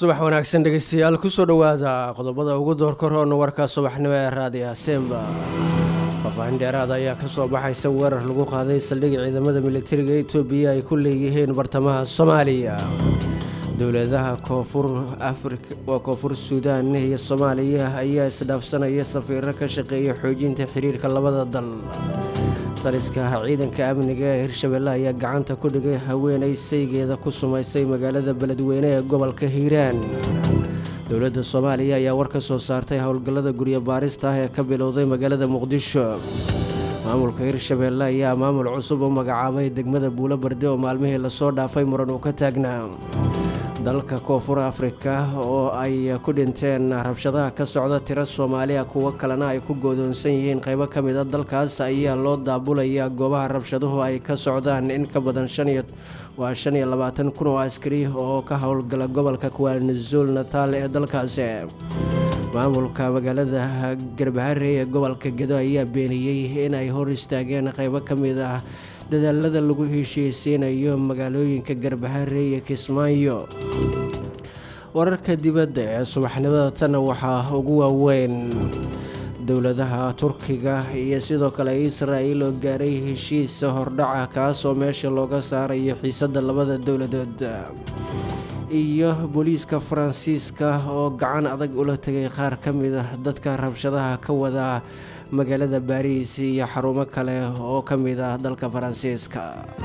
subax wanaagsan dhegeystayaal kusoo dhawaada qodobada ugu doorka roona warka subaxnimo ee raadiyo Asemba. Faafaahin dheeraad ayaa ka soo baxaysa weerar lagu qaaday saldhigga ciidamada militariga Itoobiya ay ku leeyihiin bartamaha Soomaaliya. Dowladaha Koonfur Afrika waa Koonfur Suudaan iyo Soomaaliya ayaa isdhaafsanaya safiirro ka shaqeeya xoojinta xiriirka labada dal. taliska ciidanka amniga ee Hirshabelle ayaa gacanta ku dhigay haweeney saygeeda ku sumaysay magaalada Beledweyne ee gobolka Hiiraan. Dowladda Soomaaliya ayaa war ka soo saartay howlgallada guryo baarista ah ee ka bilowday magaalada Muqdisho. Maamulka Hirshabelle ayaa maamul cusub u magacaabay degmada Buulo Barde oo maalmihii la soo dhaafay muran uu ka taagnaa. dalka Koonfur Afrika oo ay ku dhinteen rabshadaha ka socda tiro Soomaaliya kuwa kalena ay ku go'doonsan yihiin qaybo ka mid ah dalkaas ayaa loo daabulayaa goobaha rabshaduhu ay ka socdaan in ka badan 25,000 oo askari oo ka howlgala gobolka KwaZulu Natal ee dalkaasi. maamulka magaalada Garbaharey ee gobolka Gedo ayaa beeniyay in ay hor istaageen qaybo ka mid ah dadaalada lagu heshiisiinayo magaalooyinka Garbaharey iyo Kismaayo. wararka dibadda ee subaxnimada tan waxaa ugu waaweyn dowladaha Turkiga iyo sidoo kale Israa'iil oo gaaray heshiis hordhac kaas oo meesha looga saarayo xiisadda labada dowladood. iyo booliiska Faransiiska oo gacan adag ula tagay qaar ka mid ah dadka rabshadaha ka wada magaalada Paris iyo xarumo kale oo ka mid ah dalka Faransiiska.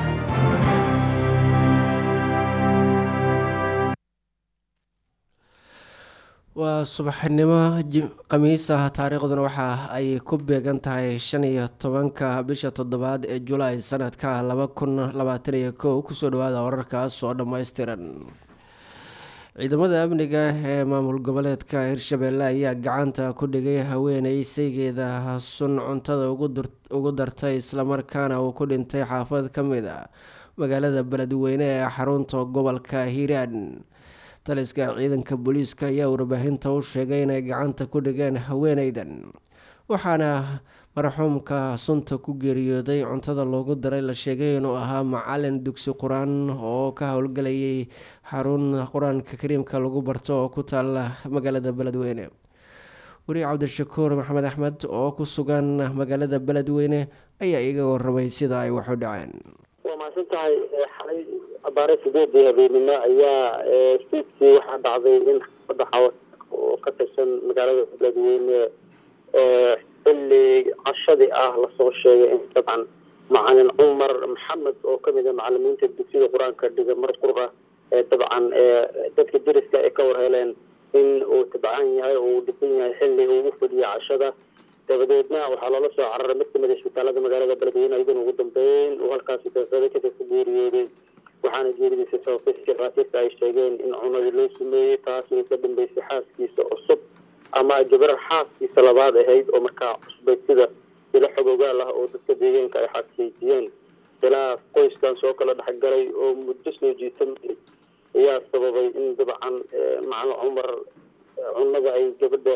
waa subaxnimo Khamiis ah taariikhduna waxa ay ku beegan tahay 15-ka bisha 7 ee July sanadka 2021. kusoo dhawaada wararkaas oo dhammaystiran. ciidamada amniga ee maamul goboleedka Hirshabelle ayaa gacanta ku dhigay haweeney saygeeda sun cuntada ugu dartay isla markaana uu ku dhintay xaafad ka mid ah magaalada Beledweyne ee xarunta gobolka Hiiraan. taliska ciidanka booliiska ayaa warbaahinta u sheegay inay gacanta ku dhigeen haweeneydan, waxaana marxuumka sunta ku geeriyooday cuntada loogu daray la sheegay inuu ahaa macalin dugsi quraan oo ka howlgalayay xarun quraanka kariimka lagu barto oo ku taala magaalada Beledweyne. wariye Cabdishakuur Maxamed Axmed oo ku sugan magaalada Beledweyne ayaa iga warramay sida ay wax u dhaceen. maasantahay xalay abaare 8 habeenimo ayaa sidii waxa dhacday in xaafada oo ka tirsan magaalada Beledweyne xilli cashadii la soo sheegay in dabcan macalin Umar Maxamed oo ka mid ah macallimiinta dugsiga quraanka dhiga mar qura dabcan dadka deriska ay ka warheleen in uu tabcan yahay oo uu dhiban yahay xilli uu fadhiyo cashada. dabadeedna waxaa loola soo cararay mid ka mid ah isbitaalada magaalada Beledweyne iyadoo ugu dambeyn uu halkaas ka geeriyooday. waxaana geeridiisa sababtay ay sheegeen in cunadii loo sameeyey taasoo ka dambeysay xaaskiisa cusub ama gabar xaaskiisa labaad ahayd oo markaa cusbay sida ila xogogaal ah oo dadka deegaanka ay xaqiijiyeen. ilaa qoyskan soo kala dhexgalay oo muddo soo jiitamay ayaa sababay in dabcan macalin Umar cunada ay gabadha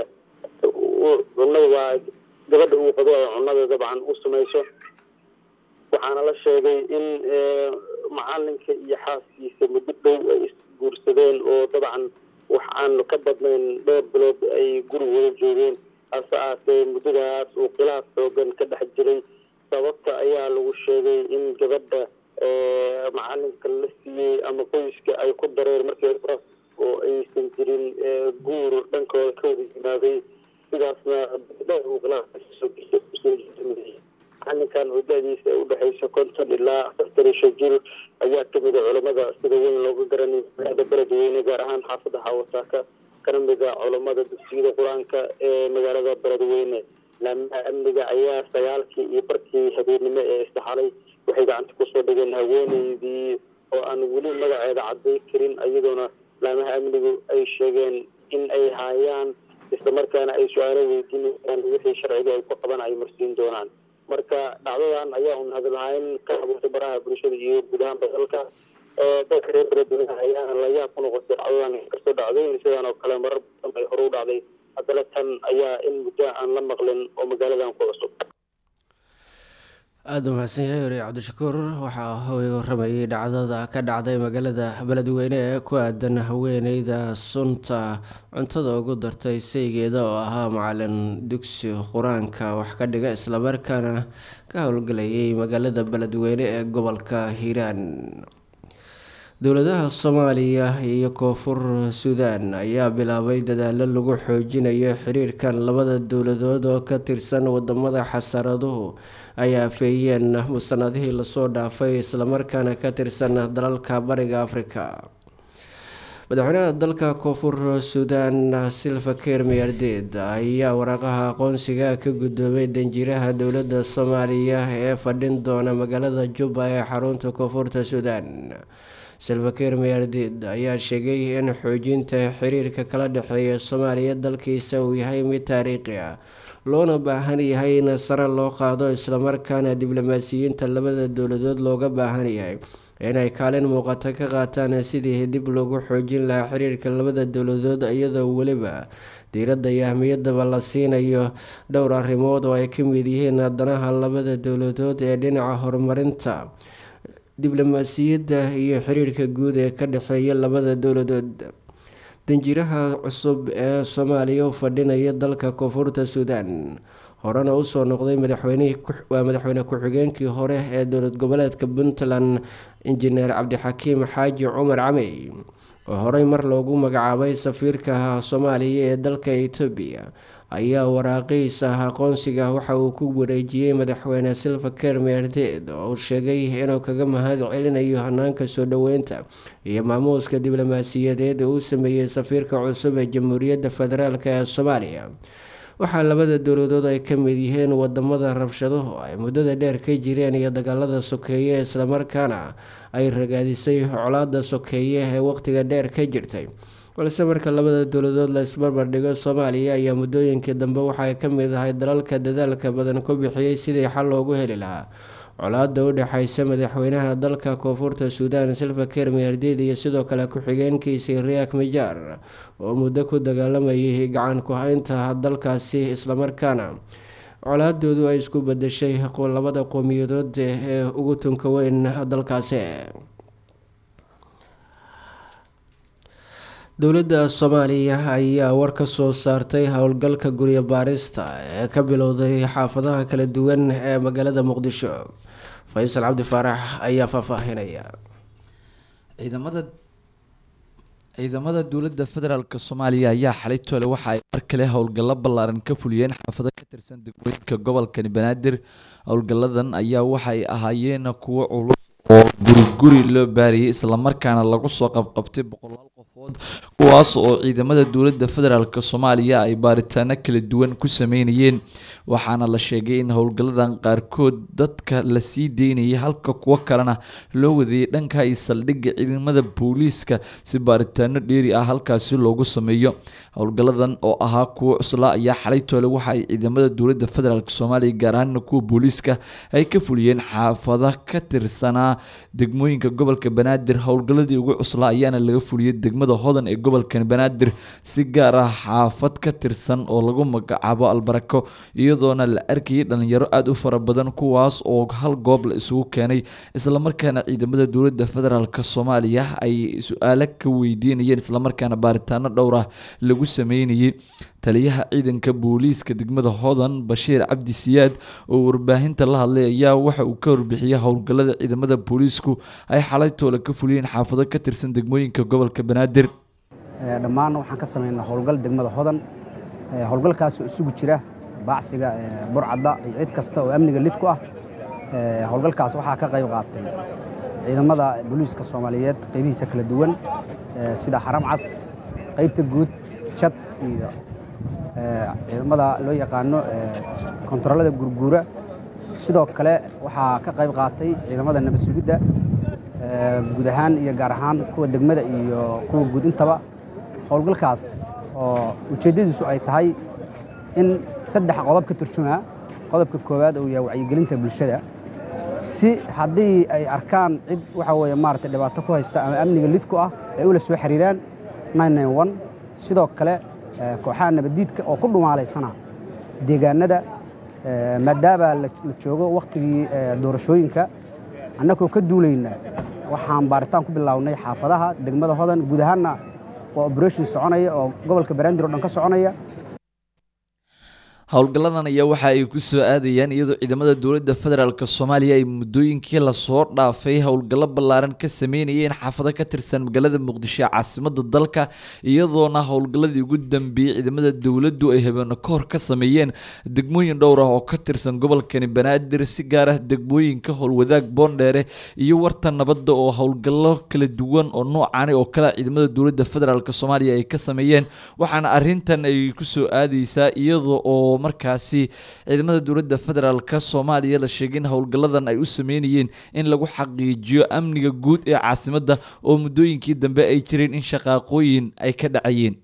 uu qabo cunada dabcan u sameeyso. waxaana la sheegay in macalinka iyo xaaskiisa muddo dhow ay isguursadeen oo dabcan wax aan ka badnayn dhowr bilood ay gurigooda joogeen. hase muddadaas uu khilaaf xoogan ka dhex jiray. sababta ayaa lagu sheegay in gabadha macalinka la siiyey ama qoyska ay ku dareer markii hore oo aysan jirin guur dhankooda ka wada yimaaday. sidaasna uu khilaaf macalinkan hudadiisa u dhaxaysa 50 ilaa 45 jir ayaa ka mid ah culimada sida weyn looga garanay magaalada Beledweyne, gaar ahaan xaafada Hawataaka, kana mid ah culimada dugsiga quraanka ee magaalada Beledweyne. laamaha amniga ayaa 9:00 habeenimo ee istaxalay waxay gacanta ku soo dhigeen haweeneydii oo aan weli magaceeda caday karin, iyadoona laamaha amnigu ay sheegeen in ay hayaan isla markaana ay su'aalo weydiinayaan wixii sharciga ay ku qaban ay marsiin doonaan. marka dhacdadan ayaa hadalhayn ka abuurtay baraha bulshada iyo gudaha dalka. dadka reer Beledweyne ayaa la yaab ku noqotay dhacdadan kasoo dhacday sidaan oo kale marar badan ay hore u dhacday. haddana tan ayaa in muddo aan la maqlin oo magaaladan ku cusub. aada u mahadsan yahay wariye cabdishakuur. waxaa hooy waramayay dhacdada ka dhacday magaalada beledweyne ee ku aadan haweeneyda sunta cuntada ugu dartay saygeeda oo ahaa macalin dugsi qur-aanka wax ka dhiga islamarkaana ka howlgalayay magaalada beledweyne ee gobolka hiiraan. dowladaha soomaaliya iyo koonfur suudaan ayaa bilaabay dadaalo lagu xoojinayo xiriirkan labada dowladood oo ka tirsan wadamada xasaraduhu ay afeeyeen musanadihii lasoo dhaafay islamarkaana ka tirsan dalalka bariga afrika. madaxweynaha dalka koonfur suudaan Salva Kiir Mayardit ayaa waraaqaha aqoonsiga ka gudoomay danjiraha dowladda soomaaliya ee fadhin doona magaalada Juba ee xarunta koonfurta suudaan. Salva Kiir Mayardit ayaa sheegay in xoojinta xiriirka kala dhexeeya Soomaaliya dalkiisa uu yahay mid taariikhi ah, loona baahan yahay in sare loo qaado islamarkaana diblomaasiyiinta labada dowladood looga baahan yahay inay kaalin muuqata ka qaataan sidii dib loogu xoojin lahaa xiriirka labada dowladood iyadoo weliba diiradda iyo ahmiyadaba la siinayo dhowr arrimood oo ay ka mid yihiin danaha labada dowladood ee dhinaca horumarinta diblomaasiyadda iyo xiriirka guud ee ka dhexeeya labada dowladood. danjiraha cusub ee Soomaaliya u fadhinaya dalka koonfurta suudaan horena usoo noqday madaxweyne ku-xigeenkii hore ee dowlad goboleedka Puntland injineer Cabdixakiim Xaaji Cumar Camey oo horey mar loogu magacaabay safiirka Soomaaliya ee dalka Itoobiya ayaa waraaqiisa aqoonsiga waxa uu ku wareejiyay madaxweyne Salva Kiir Mayardit oo uu sheegay inuu kaga mahad celinayo hanaanka soo dhaweynta iyo maamuuska diblomaasiyadeed uu sameeyay safiirka cusub ee Jamhuuriyadda Federaalk ee Soomaaliya. waxaa labada dowladood ay ka mid yihiin wadamada rabshaduhu ay muddada dheer ka jireen iyo dagaalada sokeeye islamarkaana ay ragaadisay colaada sokeeye ee waqtiga dheer ka jirtay. balse marka labada dowladood la isbarbar dhigo, Soomaaliya ayaa muddooyinkii dambe waxay ka mid ahay dalalka dadaalka badan ku bixiyay sidii xal loogu heli lahaa colaada u dhexeysa madaxweynaha dalka koonfurta suudaan Salva Kiir Mayardit iyo sidoo kale ku-xigeenkiisii Riek Machar oo muddo ku dagaalamayay gacan ku haynta dalkaasi islamarkaana colaadoodu ay isku bedeshay labada qowmiyadood ee ugu tunka weyn dalkaasi. dowladda Soomaaliya ayaa war ka soo saartay howlgalka guryo baarista ee ka bilowday xaafadaha kala duwan ee magaalada Muqdisho. Faysal Cabdi Faarax ayaa faahfaahinaya. ciidamada dowladda federaalk Soomaaliya ayaa xalay toole waxa ay mar kale howlgallo ballaaran ka fuliyeen xaafado ka tirsan degmooyinka gobolka Banaadir. howlgalladan ayaa waxay ahaayeen kuwo culus oo guri loo baariyay islamarkaana lagu soo qabqabtay boqolaal qofood kuwaas oo ciidamada dowladda federaalk Soomaaliya ay baaritaano kala duwan ku sameynayeen. waxaana la sheegay in howlgalladan qaarkood dadka la sii deynayay halka kuwa kalena loo wadayay dhanka ay saldhigga ciidamada booliiska si baaritaano dheeri ah halkaasi loogu sameeyo. howlgalladan oo ahaa kuwo cuslaa ayaa xalay toole waxa ay ciidamada dowladda federaalk Soomaaliya gaar ahaan kuwa booliiska ay ka fuliyeen xaafado ka tirsanaa degmooyinka gobolka Banaadir. howlgalladii ugu cuslaa ayaana laga fuliyay degmada Hodan ee gobolka Banaadir, si gaar ah xaafad ka tirsan oo lagu magacaabo Albarako, iyadoona la arkayay dhalinyaro aad u fara badan kuwaas oo hal goob la isugu keenay islamarkaana ciidamada dowladda federaalk Soomaaliya ay su-aalo ka weydiinayeen islamarkaana baaritaano dhowr ah lagu sameynayay. taliyaha ciidanka booliiska degmada Hodan Bashiir Cabdi Siyaad oo warbaahinta la hadlay ayaa waxa uu ka warbixiyay howlgallada ciidamada booliisku ay xalay toole ka fuliyeen xaafado ka tirsan degmooyinka gobolka Banaadir. dhammaan waxaan ka sameynaa howlgal degmada Hodan. howlgalkaas oo isugu jira baacsiga burcadda iyo cid kasta oo amniga lid ku ah. howlgalkaas waxaa ka qayb qaatay ciidamada booliiska Soomaaliyeed qaybihiisa kala duwan sida Xaram Cas, qaybta guud, Jad iyo ciidamada loo yaqaano kontaroolada gurguura. sidoo kale waxaa ka qayb qaatay ciidamada nabad sugidda guud ahaan iyo gaar ahaan kuwa degmada iyo kuwa guud intaba. howlgalkaas oo ujeeddadiisu ay tahay in 3 qodob ka turjumaa. qodobka koowaad uu yahay wacyigelinta bulshada, si haddii ay arkaan cid waxa weeye maaragtay dhibaato ku haysta ama amniga lid ku ah ay ula soo xiriiraan 991. sidoo kale kooxaha nabadiidka oo ku dhumaalaysana deegaanada maadaama la joogo waqtigii doorashooyinka annagoo ka duulayna waxaan baaritaan ku bilownay xaafadaha degmada Hodan guud ahaanna waa operation soconaya oo gobolka Banaadir oo dhan ka soconaya. howlgalladan ayaa waxa ay ku soo aadayaan iyadoo ciidamada dowladda federaalka Soomaaliya ay muddooyinkii la soo dhaafay howlgallo ballaaran ka sameynayeen xaafado ka tirsan magaalada Muqdisho caasimadda dalka iyadoona howlgalladii ugu dambeeyay ciidamada dowladdu ay habeenno ka hor ka sameeyeen degmooyin dhowr ah oo ka tirsan gobolka Banaadir si gaar ah degmooyinka Howlwadaag Boondheere iyo Warta Nabadda oo howlgallo kala duwan oo noocan oo kala ciidamada dowladda federaalka Soomaaliya ay ka sameeyeen waxaana arrintan ay ku soo aadaysaa iyadoo markaasi ciidamada dowladda federaalka Soomaaliya la sheegay howlgalladan ay u sameeyeen in lagu xaqiijiyo amniga guud ee caasimadda oo muddooyinkii dambe ay jireen in shaqaaqooyin ay ka dhacayeen.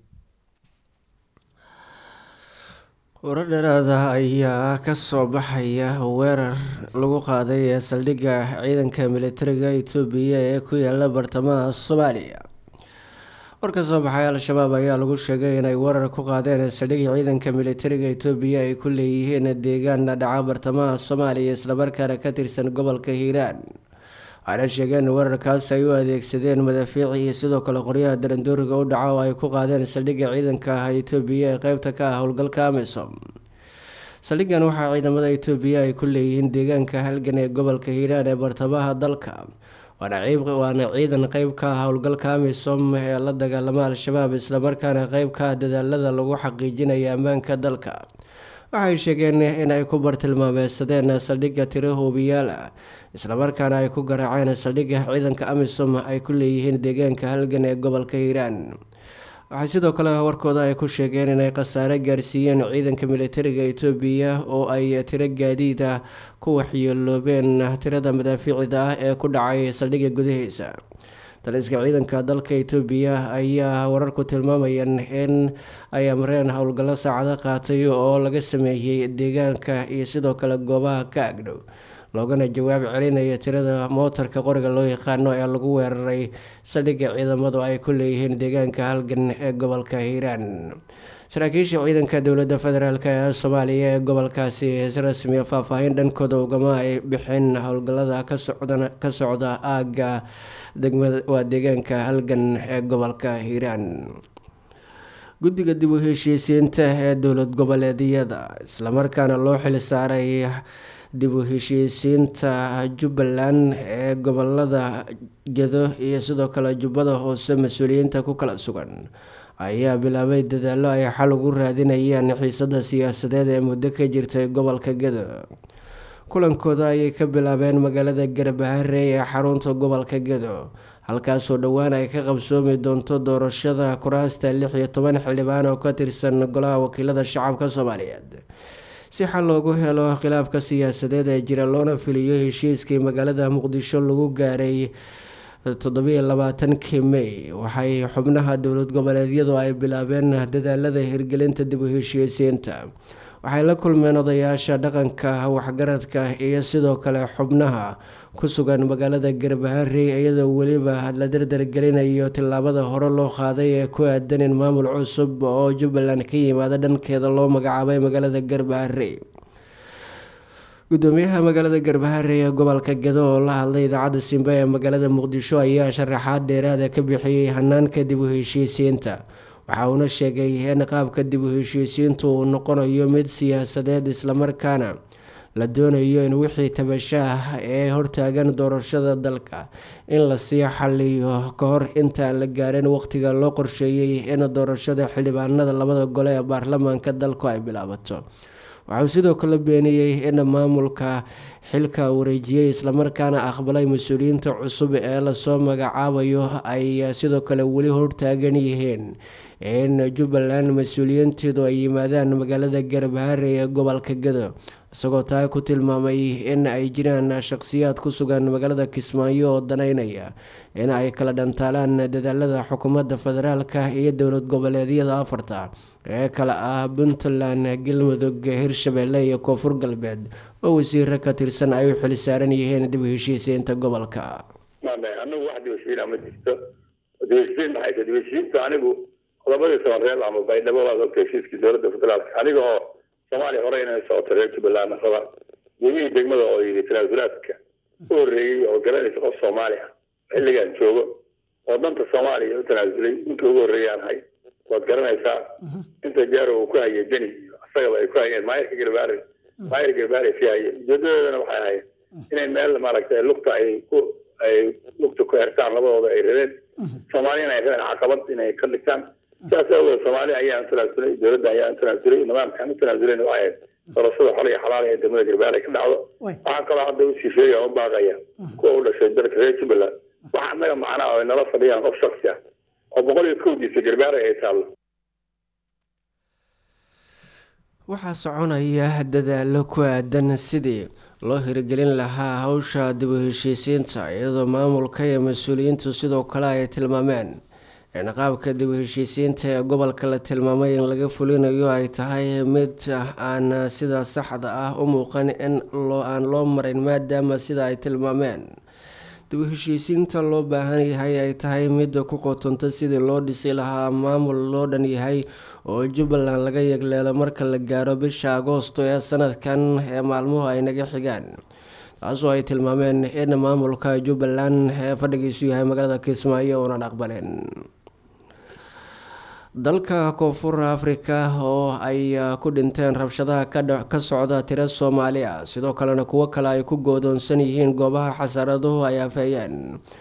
warar dheeraada ayaa ka soo baxaya weerar lagu qaaday saldhigga ciidanka militariga Itoobiya ee ku yaala bartamaha Soomaaliya. warka soo baxay al-shabaab ayaa lagu sheegay inay weerar ku qaadeen saldhigga ciidanka militariga Itoobiya ay ku leeyihiin deegaan dhaca bartamaha Soomaaliya isla markaana ka tirsan gobolka Hiiraan. waxayna sheegeen weerarkaas ay u adeegsadeen madaafiic iyo sidoo kale qoryaha darandooriga u dhaca oo ay ku qaadeen saldhigga ciidanka Itoobiya ee qaybta ka ah howlgalka AMISOM. saldhiggan waxaa ciidamada Itoobiya ay ku leeyihiin deegaanka Halgan ee gobolka Hiiraan ee bartamaha dalka. waana ciidan qayb ka ah howlgalka AMISOM ee la dagaalama al-shabaab isla markaana qayb ka ah dadaalada lagu xaqiijinayo ammaanka dalka. waxay sheegeen in ay ku bartilmaameedsadeen saldhigga tiro hoobiyaal ah isla markaana ay ku garaaceen saldhigga ciidanka AMISOM ay ku leeyihiin deegaanka Halgan ee gobolka Hiiraan. waxay sidoo kale warkooda ay ku sheegeen inay khasaare gaarsiiyeen ciidanka militariga Itoobiya oo ay tiro gaadiid ah ku waxyeeloobeen tirada madaafiicda ah ee ku dhacay saldhigga gudahiisa. taliska ciidanka dalka Itoobiya ayaa wararku tilmaamayaan in ay amreen howlgallo saacado qaatay oo laga sameeyay deegaanka iyo sidoo kale goobaha ka agdhow loogana jawaab celinaya tirada mootarka qoriga loo yaqaano ee lagu weeraray saldhigga ciidamadu ay ku leeyihiin deegaanka Halgan ee gobolka Hiiraan. saraakiisha ciidanka dowladda federaalk ee Soomaaliya ee gobolkaasi si rasmi ah faahfaahin dhankooda ugama ay bixin howlgallada ka socda aagga deegaanka Halgan ee gobolka Hiiraan. guddiga dib u heshiisiinta ee dowlad goboleedyada isla markaana loo xil saaray dib u heshiisiinta Jubbaland ee gobolada Gedo iyo sidoo kale Jubbada Hoose mas'uuliyiinta ku kala sugan ayaa bilaabay dadaallo ay xal ugu raadinayaan xiisadda siyaasadeed ee muddo ka jirtay gobolka Gedo. kulankooda ayay ka bilaabeen magaalada Garbaharey ee xarunta gobolka Gedo halkaasoo dhowaan ay ka qabsoomi doonto doorashada kuraasta 16 xildhibaan oo ka tirsan golaha wakiilada shacabka Soomaaliyeed. si xal loogu helo khilaafka siyaasadeed ee jira loona filiyo heshiiskii magaalada Muqdisho lagu gaaray 27 May waxay xubnaha dowlad goboleedyadu ay bilaabeen dadaalada hirgelinta dib u heshiisiinta. waxay la kulmeen odayaasha dhaqanka waxgaradka iyo sidoo kale xubnaha ku sugan magaalada Garbaharey iyadoo weliba la dardargelinayo tillaabada hore loo qaaday ee ku aadan in maamul cusub oo Jubbaland ka yimaada dhankeeda loo magacaabay magaalada Garbaharey. gudoomiyaha magaalada Garbaharey ee gobolka Gedo oo la hadlay idaacadda Simba ee magaalada Muqdisho ayaa sharaxaad dheeraad ah ka bixiyay hanaanka dib u heshiisiinta. waxa uuna sheegay in qaabka dib u heshiisiintu uu noqonayo mid siyaasadeed isla markaana la doonayo in wixii tabasho ah ee hortaagan doorashada dalka in la sii xalliyo ka hor intaan la gaarin waqtiga loo qorsheeyay in doorashada xildhibaanada labada gole ee baarlamaanka dalku ay bilaabato. waxuu sidoo kale beeniyey in maamulka xilka wareejiyay isla markaana aqbalay mas'uuliyiinta cusub ee la soo magacaabayo ay sidoo kale weli hortaagan yihiin in Jubbaland mas'uuliyiinteedu ay yimaadaan magaalada Garbaharey ee gobolka Gedo isagoo taa ku tilmaamay in ay jiraan shakhsiyaad ku sugan magaalada Kismaayo oo danaynaya in ay kala dhantaalaan dadaalada xukuumadda federaalka iyo dowlad goboleedyada afarta ee kala ah Puntland, Galmudug, Hirshabelle iyo Koonfur Galbeed oo wasiiro ka tirsan ay u xil saaran yihiin dib u heshiisiinta gobolka. anagu wax dib u heshiin ama jirto dib u heshiin maxay dib u heshiintu anigu qodobada Soomaaliyeed ama baydhabo waa ogtay heshiiskii dowladda federaalka aniga oo soomaaliya hore inay socoto reer jubbaland raba gudihii degmada oo yidhi tanaasulaadka u horreeyey oo garanaysa qof soomaali ah xilligan joogo oo danta soomaaliya u tanaasulay ninkii ugu horreeyaan hay waad garanaysaa inta jaaro uu ku hayay deni isagaba ay ku hayeen maayirka garbaare sii hayeen ujeedadoodana waxay ahayd inay meel maaragtay lugta ay lugta ku hertaan labadooda ay rabeen soomaaliyana ay rabeen caqabad inay ka dhigtaan sidaas awgeed soomaaliya ayaan tanaasulay dowladda ayaan tanaasulay nidaamkaan u tanaasuleyna waxay ahayd doorashada xol iyo xalaal ee degmada garbaare ka dhacdo waxaa kaloo hadda usii sheegaya u baaqaya kuwa u dhashay dalka reer jubbaland waxa annaga macnaha ay nala fadhiyaan qof shaksi ah oo 101 garbaare ay taallo waxaa soconaya dadaalo ku aadan sidii loo hirgelin lahaa hawsha dib u heshiisiinta iyadoo maamulka iyo mas-uuliyiintu sidoo kale ay tilmaameen in qaabka dib u heshiisiinta ee gobolka la tilmaamay in laga fulinayo ay tahay mid aan sida saxda ah u muuqan in aan loo marin maadaama sida ay tilmaameen dib u heshiisiinta loo baahan yahay ay tahay mid ku qotonta sidii loo dhisi lahaa maamul loo dhan yahay oo jubbaland laga yegleelo marka la gaaro bisha agoosto ee sanadkan ee maalmuhu ay naga xigaan taasoo ay tilmaameen in maamulka jubbaland ee fadhigiisu yahay magaalada kismaayo uunan aqbalin dalka koonfur afrika oo ay ku dhinteen rabshadaha ka socda tiro soomaali ah sidoo kalena kuwo kale ay ku goodoonsan yihiin goobaha xasaraduhu ay afeeyeen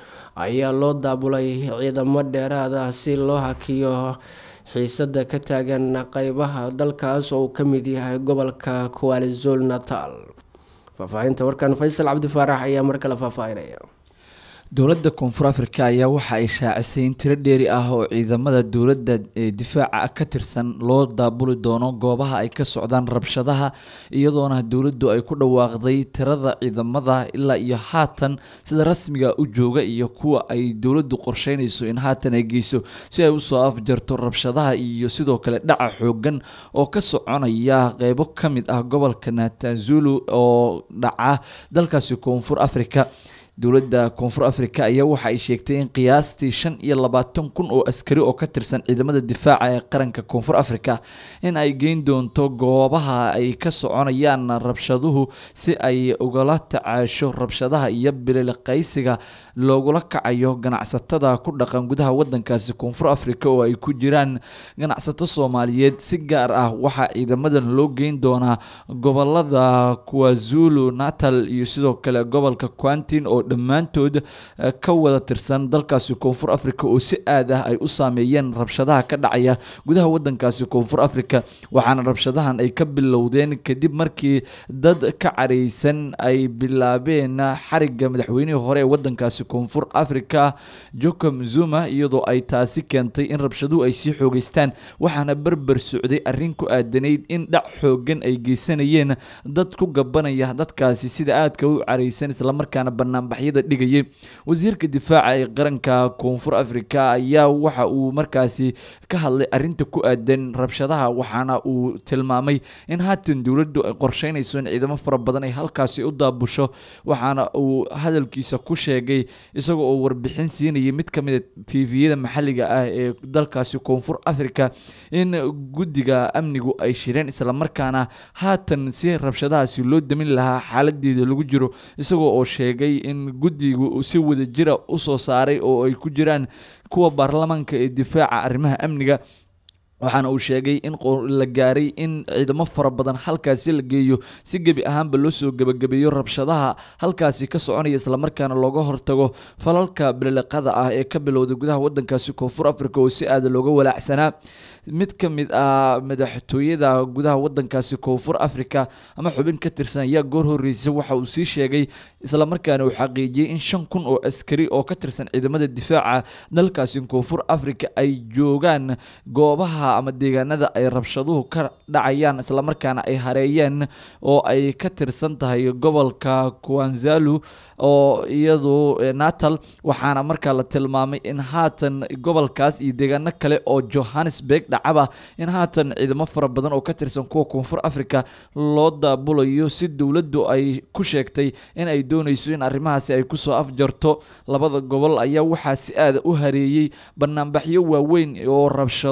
ayaa loo daabulay ciidamo dheeraad ah si loo hakiyo xiisada ka taagan qeybaha dalkaas oo uu ka mid yahay gobolka KwaZulu Natal. faahfaahinta warkan Faysal Cabdi Faarax ayaa mar kale faahfaahinaya. dowladda koonfur afrika ayaa waxa ay shaacisay in tiro dheeri ah oo ciidamada dowladda ee difaaca ka tirsan loo daabuli doono goobaha ay ka socdaan rabshadaha iyadoona dowladdu ay ku dhawaaqday tirada ciidamada ilaa iyo haatan sida rasmiga u jooga iyo kuwa ay dowladdu qorsheynayso in haatan ay geyso si ay usoo afjarto rabshadaha iyo sidoo kale dhaca xoogan oo ka soconaya qeybo ka mid ah gobolka KwaZulu oo dhaca dalkaasi koonfur afrika. dowladda koonfur afrika ayaa waxa ay sheegtay in qiyaastii 25,000 oo askari oo ka tirsan ciidamada difaaca ee qaranka koonfur afrika in ay geyn doonto goobaha ay ka soconayaan rabshaduhu si ay ugala tacaasho rabshadaha iyo biliqaysiga loogula kacayo ganacsatada ku dhaqan gudaha wadankaasi koonfur afrika oo ay ku jiraan ganacsato Soomaaliyeed. si gaar ah waxa ciidamadan loo geyn doonaa gobolada KwaZulu Natal iyo sidoo kale gobolka Kwantin oo dhammaantood ka wada tirsan dalkaasi koonfur afrika oo si aad ah ay u saameeyeen rabshadaha ka dhacaya gudaha wadankaasi koonfur afrika waxaana rabshadahan ay ka bilowdeen kadib markii dad ka careysan ay bilaabeen xariga madaxweynihii hore ee wadankaasi koonfur afrika Jacob Zuma iyadoo ay taasi keentay in rabshaduhu ay sii xoogeystaan waxaana barbar socday arrin ku aadanayd in dhac xoogan ay geysanayeen dad ku gabanaya dadkaasi sida aadka u careysan isla markaana banaanbaxyada dhigayay. wasiirka difaaca ee qaranka koonfur afrika ayaa waxa uu markaasi ka hadlay arrinta ku aadan rabshadaha waxaana uu tilmaamay in haatan dowladdu ay qorsheynayso in ciidamo fara badan ay halkaasi u daabusho waxaana uu hadalkiisa ku sheegay isagoo oo warbixin siinayay mid ka mid ah TV-yada maxalliga ah ee dalkaasi koonfur afrika in guddiga amnigu ay shireen isla markaana haatan si rabshadahaasi loo damin lahaa xaaladeeda lagu jiro isagoo oo sheegay in guddigu si wada jira u soo saaray oo ay ku jiraan kuwa baarlamaanka ee difaaca arrimaha amniga waxaana uu sheegay in la gaaray in ciidamo fara badan halkaasi la geeyo si gebi ahaanba loo soo gabagabeeyo rabshadaha halkaasi ka soconaya isla markaana looga hortago falalka biliqada ah ee ka bilowday gudaha wadankaasi koonfur afrika oo si aad looga walaacsanaa. mid ka mid ah madaxtooyada gudaha wadankaasi koonfur afrika ama xubin ka tirsan ayaa goor horeysay waxa uu sii sheegay isla markaana uu xaqiijiyay in 5,000 oo askari oo ka tirsan ciidamada difaaca dalkaasi koonfur afrika ay joogaan goobaha ama deegaanada ay rabshaduhu ka dhacayaan isla markaana ay hareeyeen oo ay ka tirsan tahay gobolka KwaZulu oo iyadu Natal waxaana markaa la tilmaamay in haatan gobolkaas iyo deegaano kale oo Johannesburg dhacaba in haatan ciidamo fara badan oo ka tirsan kuwa koonfur afrika loo daabulayo si dowladdu ay ku sheegtay in ay doonayso in arrimahaasi ay kusoo afjarto. labada gobol ayaa waxaa si aad u hareeyay banaanbaxyo waaweyn oo rabshado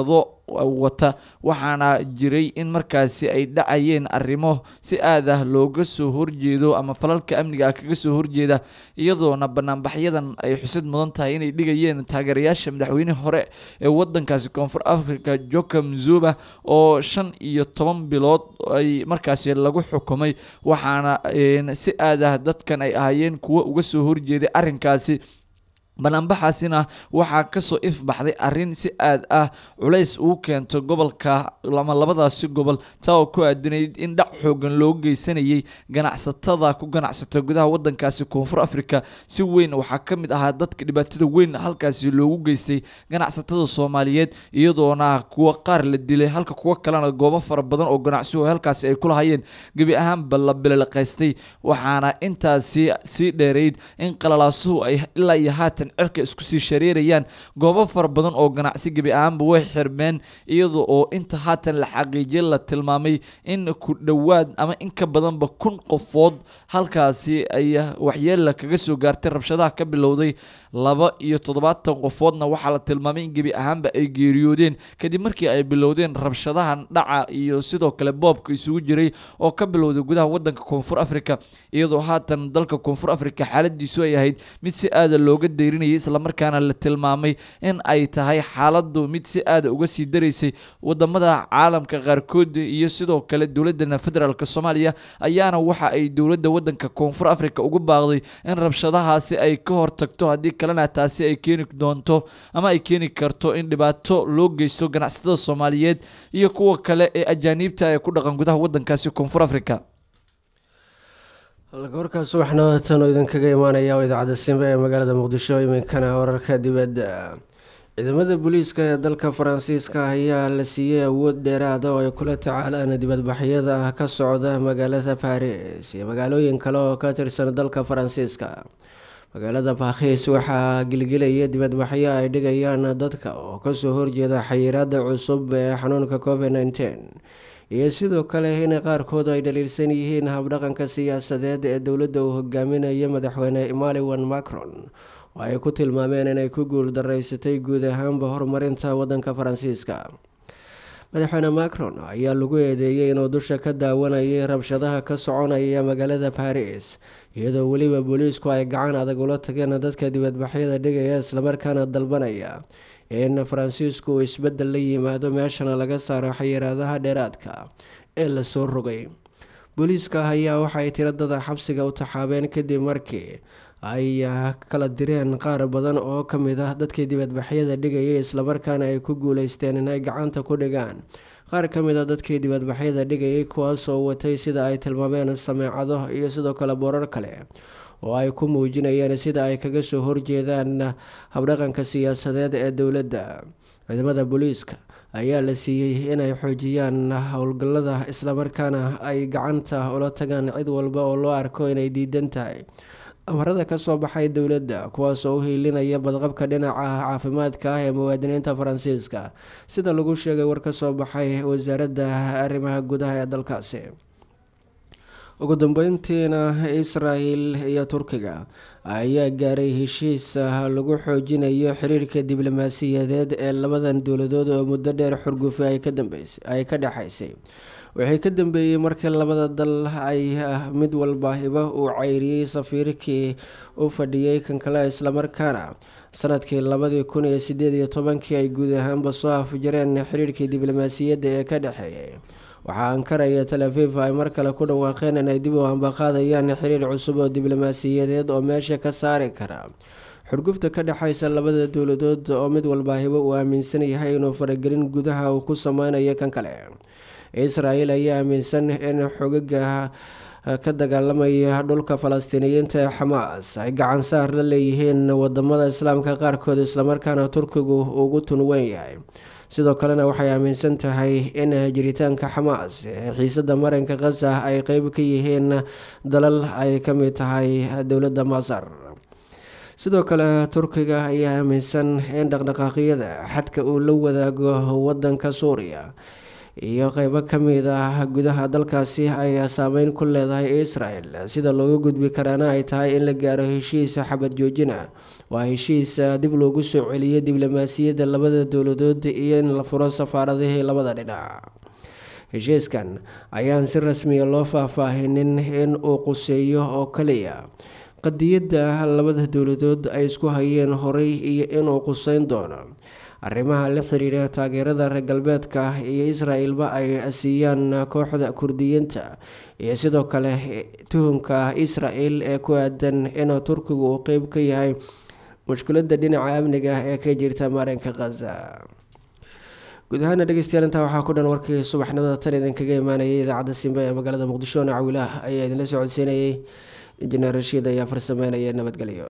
wata waxaana jiray in markaasi ay dhacayeen arrimo si aad ah looga soo horjeedo ama falalka amniga ah kaga soo horjeeda iyadoona banaanbaxyadan ay xusid mudan tahay inay dhigayeen taageerayaasha madaxweynihii hore ee wadankaasi koonfur africa Jacob Zuma oo 15 bilood ay markaasi lagu xukumay waxaana si aad ah dadkan ay ahaayeen kuwa uga soo horjeeday arrinkaasi banaanbaxaasina waxaa kasoo ifbaxday arrin si aad ah culays uu keento gobolka labadaasi gobol taa oo ku aadanayd in dhac xoogan loo geysanayay ganacsatada ku ganacsata gudaha wadankaasi koonfur africa si weyn waxaa ka mid ahaa dadka dhibaatada weyn halkaasi loogu geystay ganacsatada Soomaaliyeed iyadoona kuwa qaar la dilay halka kuwa kalena goobo fara badan oo ganacsiyo halkaasi ay ku lahayeen gabi ahaan balaqaystay waxaana intaasi si dheereyd in qalalaasuhu ay ilaa iyo haatan cirka isku sii shareerayaan goobo fara badan oo ganacsi gabi ahaanba way xirmeen iyadoo oo inta haatan la xaqiijiyay la tilmaamay in ku dhawaad ama in ka badanba 1,000 qofood halkaasi ay waxyeello kaga soo gaartay rabshadaha ka bilowday 72 qofoodna waxaa la tilmaamay in gabi ahaanba ay geeriyoodeen kadib markii ay bilowdeen rabshadahan dhaca iyo sidoo kale boobka isugu jiray oo ka bilowday gudaha wadanka koonfur africa iyadoo haatan dalka koonfur africa xaaladiisu ay ahayd mid si aad looga deyrinayay isla markaana la tilmaamay in ay tahay xaaladu mid si aad uga sii dareysay wadamada caalamka qaarkood iyo sidoo kale dowladda federaalka Soomaaliya ayaana waxa ay dowladda wadanka koonfur africa ugu baaqday in rabshadahaasi ay ka hortagto hadii kalena taasi ay keeni doonto ama ay keeni karto in dhibaato loo geysto ganacsatada Soomaaliyeed iyo kuwa kale ee ajaanibta ee ku dhaqan gudaha wadankaasi koonfur africa warkaas waxna tan idinkaga imaanaya idaacada Simba ee magaalada Muqdisho iminkana wararka dibadda ciidamada booliiska ee dalka Faransiiska ayaa la siiyay awood dheeraad ah oo ay kula tacaalaan dibadbaxyada ka socda magaalada Paris iyo magaalooyin kale oo ka tirsan dalka Faransiiska magaalada Paris waxaa gilgilaya dibadbaxyo ay dhigayaan dadka oo ka soo horjeeda xayiraadda cusub ee xanuunka COVID-19 iyo sidoo kale in qaarkood ay dhaliilsan yihiin habdhaqanka siyaasadeed ee dowladda uu hogaaminayo madaxweyne Emmanuel Macron oo ay ku tilmaameen inay ku guul daraysatay guud ahaanba horumarinta wadanka Faransiiska madaxweyne Macron ayaa lagu eedeeyay inuu dusha ka daawanayay rabshadaha ka soconaya magaalada Paris iyadoo weliba booliisku ay gacan adag ula tageen dadka dibadbaxyada dhigaya isla markaana dalbanaya in Faransiisku uu isbedel la yimaado meeshana laga saaro xayiraadaha dheeraadka ee la soo rogay booliiska ayaa waxay tiradada xabsiga u taxaabeen kadib markii ay kala direen qaar badan oo ka mid ah dadkii dibadbaxyada dhigayay isla markaana ay ku guuleysteen inay gacanta ku dhigaan qaar ka mid ah dadkii dibadbaxyada dhigayay kuwaas oo watay sida ay tilmaameen sameecado iyo sidoo kale boorar kale oo ay ku muujinayeen sida ay kaga soo horjeedaan habdhaqanka siyaasadeed ee dowladda ciidamada booliiska ayaa la siiyay inay xoojiyaan howlgallada isla markaana ay gacanta ula tagaan cid walba oo loo arko inay diidan tahay amarada ka soo baxay dowladda kuwaas oo u hiilinaya badqabka dhinaca caafimaadka ah ee muwaadiniinta Faransiiska sida lagu sheegay war ka soo baxay wasaaradda arrimaha gudaha ee dalkaasi ugu dambeyntiina Israel iyo Turkiga ayaa gaaray heshiis lagu xoojinayo xiriirka diblomaasiyadeed ee labadan dowladood oo muddo dheer xurguf ay ka dhaxaysay waxay ka dambeeyay markii labada dal ay mid walba hiba uu cayriyay safiirkii u fadhiyay kan kale isla markaana sanadkii 2018 ay guud ahaanba soo afjareen xiriirkii diblomaasiyadda ee ka dhaxeeyay waxaa Ankara iyo Tel Aviv ay mar kale ku dhawaaqeen inay dib u ambaqaadayaan xiriir cusub oo diblomaasiyadeed oo meesha ka saari kara xurgufta ka dhaxaysa labada dowladood oo mid walba hiba uu aaminsan yahay inuu faragelin gudaha uu ku sameynayo kan kale Israel ayaa aaminsan in xogaga ka dagaalamaya dhulka Falastiiniyiinta ee Xamaas ay gacan saar la leeyihiin wadamada Islaamka qaarkood isla markaana Turkigu ugu tunweyn yahay sidoo kalena waxay aaminsan tahay in jiritaanka Xamaas xiisada marinka Gaza ay qayb ka yihiin dalal ay ka mid tahay dowladda Masar sidoo kale Turkiga ayaa aaminsan in dhaqdhaqaaqyada xadka uu la wadaago wadanka Suuriya iyo qeybo ka mid ah gudaha dalkaasi ay saameyn ku leedahay Israel. Sida looga gudbi karaana ay tahay in la gaaro heshiis xabad joojin ah. Waa heshiis dib loogu soo celiyay diblomaasiyadda labada dowladood iyo in la furo safaaradihii labada dhinac. Heshiiskan ayaan si rasmi ah loo faahfaahinin in uu quseeyo oo kaliya qadiyadda labada dowladood ay isku hayeen horey iyo inuu quseyn doono arrimaha la xiriira taageerada reer galbeedka iyo Israel-ba ay siiyaan kooxda Kurdiyiinta iyo sidoo kale tuhunka Israel ee ku aadan in Turkigu uu qeyb ka yahay mushkiladda dhinaca amniga ee ka jirta marinka Gaza. guud ahaan dhegeystayaal intaa waxaa ku dhan warkii subaxnimada tan idinkaga imaanayay idaacadda Simba ee magaalada Muqdisho. Cawilah ayaa idinla socodsiinayay injineer Rashiid ayaa farsameynaya. Nabadgelyo.